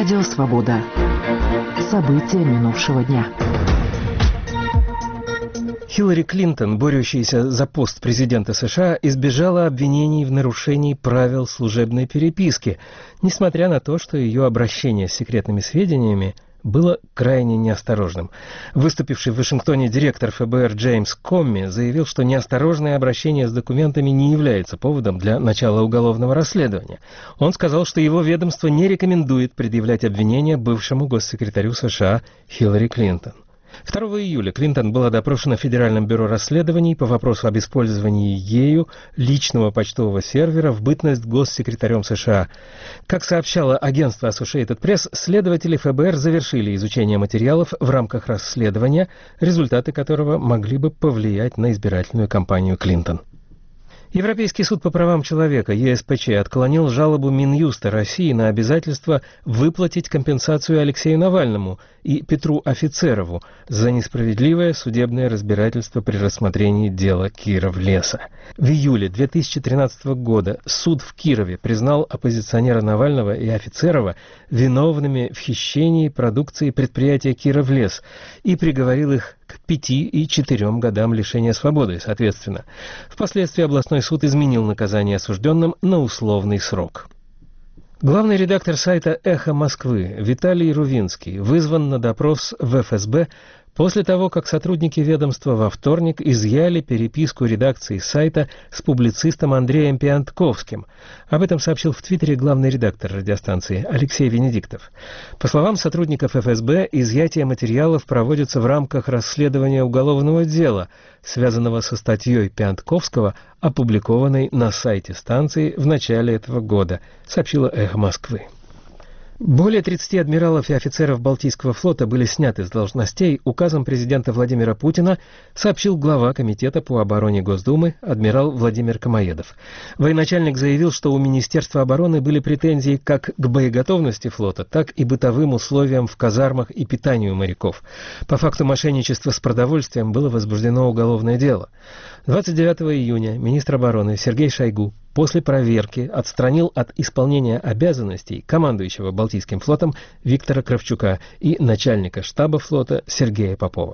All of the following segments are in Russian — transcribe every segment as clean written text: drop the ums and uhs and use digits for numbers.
Радио «Свобода». События минувшего дня. Хиллари Клинтон, борющаяся за пост президента США, избежала обвинений в нарушении правил служебной переписки, несмотря на то, что ее обращение с секретными сведениями было крайне неосторожным. Выступивший в Вашингтоне директор ФБР Джеймс Комми заявил, что неосторожное обращение с документами не является поводом для начала уголовного расследования. Он сказал, что его ведомство не рекомендует предъявлять обвинения бывшему госсекретарю США Хиллари Клинтон. 2 июля Клинтон была допрошена в Федеральном бюро расследований по вопросу об использовании ею личного почтового сервера в бытность госсекретарем США. Как сообщало агентство Associated Press, следователи ФБР завершили изучение материалов в рамках расследования, результаты которого могли бы повлиять на избирательную кампанию Клинтон. Европейский суд по правам человека ЕСПЧ отклонил жалобу Минюста России на обязательство выплатить компенсацию Алексею Навальному и Петру Офицерову за несправедливое судебное разбирательство при рассмотрении дела Киров-Леса. В июле 2013 года суд в Кирове признал оппозиционера Навального и Офицерова виновными в хищении продукции предприятия Киров-Лес и приговорил их к 5 и 4 годам лишения свободы, соответственно. Впоследствии областной суд изменил наказание осужденным на условный срок. Главный редактор сайта «Эхо Москвы» Виталий Рувинский вызван на допрос в ФСБ после того, как сотрудники ведомства во вторник изъяли переписку редакции сайта с публицистом Андреем Пиантковским. Об этом сообщил в Твиттере главный редактор радиостанции Алексей Венедиктов. По словам сотрудников ФСБ, изъятие материалов проводится в рамках расследования уголовного дела, связанного со статьей Пиантковского, опубликованной на сайте станции в начале этого года, сообщила «Эхо Москвы». Более 30 адмиралов и офицеров Балтийского флота были сняты с должностей указом президента Владимира Путина, сообщил глава Комитета по обороне Госдумы адмирал Владимир Камоедов. Военачальник заявил, что у Министерства обороны были претензии как к боеготовности флота, так и бытовым условиям в казармах и питанию моряков. По факту мошенничества с продовольствием было возбуждено уголовное дело. 29 июня министр обороны Сергей Шойгу после проверки отстранил от исполнения обязанностей командующего Балтийским флотом Виктора Кравчука и начальника штаба флота Сергея Попова.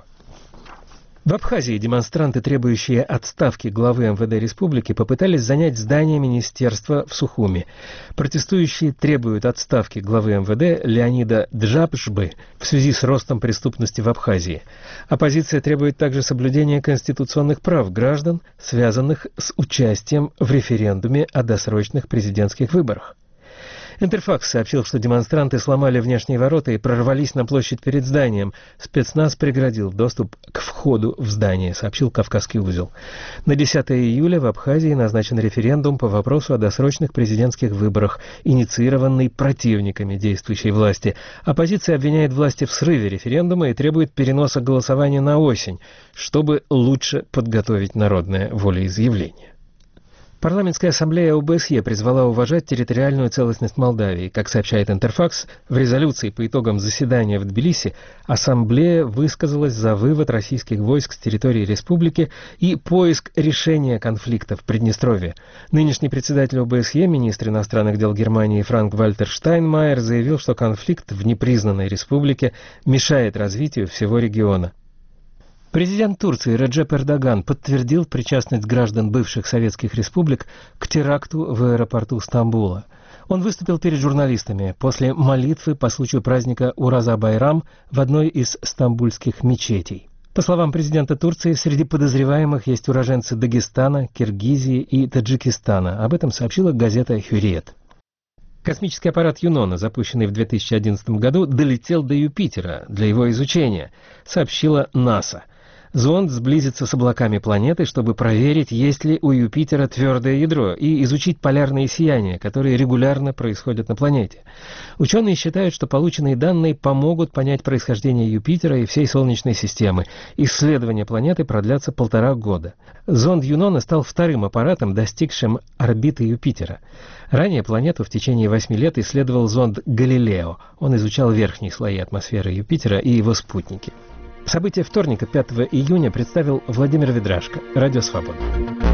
В Абхазии демонстранты, требующие отставки главы МВД республики, попытались занять здание министерства в Сухуми. Протестующие требуют отставки главы МВД Леонида Джабжбы в связи с ростом преступности в Абхазии. Оппозиция требует также соблюдения конституционных прав граждан, связанных с участием в референдуме о досрочных президентских выборах. Интерфакс сообщил, что демонстранты сломали внешние ворота и прорвались на площадь перед зданием. Спецназ преградил доступ к входу в здание, сообщил Кавказский узел. На 10 июля в Абхазии назначен референдум по вопросу о досрочных президентских выборах, инициированный противниками действующей власти. Оппозиция обвиняет власти в срыве референдума и требует переноса голосования на осень, чтобы лучше подготовить народное волеизъявление. Парламентская ассамблея ОБСЕ призвала уважать территориальную целостность Молдавии. Как сообщает Интерфакс, в резолюции по итогам заседания в Тбилиси ассамблея высказалась за вывод российских войск с территории республики и поиск решения конфликта в Приднестровье. Нынешний председатель ОБСЕ, министр иностранных дел Германии Франк-Вальтер Штайнмайер, заявил, что конфликт в непризнанной республике мешает развитию всего региона. Президент Турции Реджеп Эрдоган подтвердил причастность граждан бывших советских республик к теракту в аэропорту Стамбула. Он выступил перед журналистами после молитвы по случаю праздника Ураза-Байрам в одной из стамбульских мечетей. По словам президента Турции, среди подозреваемых есть уроженцы Дагестана, Киргизии и Таджикистана. Об этом сообщила газета «Хюриет». Космический аппарат Юнона, запущенный в 2011 году, долетел до Юпитера для его изучения, сообщила НАСА. Зонд сблизится с облаками планеты, чтобы проверить, есть ли у Юпитера твердое ядро, и изучить полярные сияния, которые регулярно происходят на планете. Ученые считают, что полученные данные помогут понять происхождение Юпитера и всей Солнечной системы. Исследования планеты продлятся 1,5 года. Зонд Юнона стал вторым аппаратом, достигшим орбиты Юпитера. Ранее планету в течение 8 лет исследовал зонд Галилео. Он изучал верхние слои атмосферы Юпитера и его спутники. События вторника, 5 июня, представил Владимир Ведрашко. Радио «Свобода».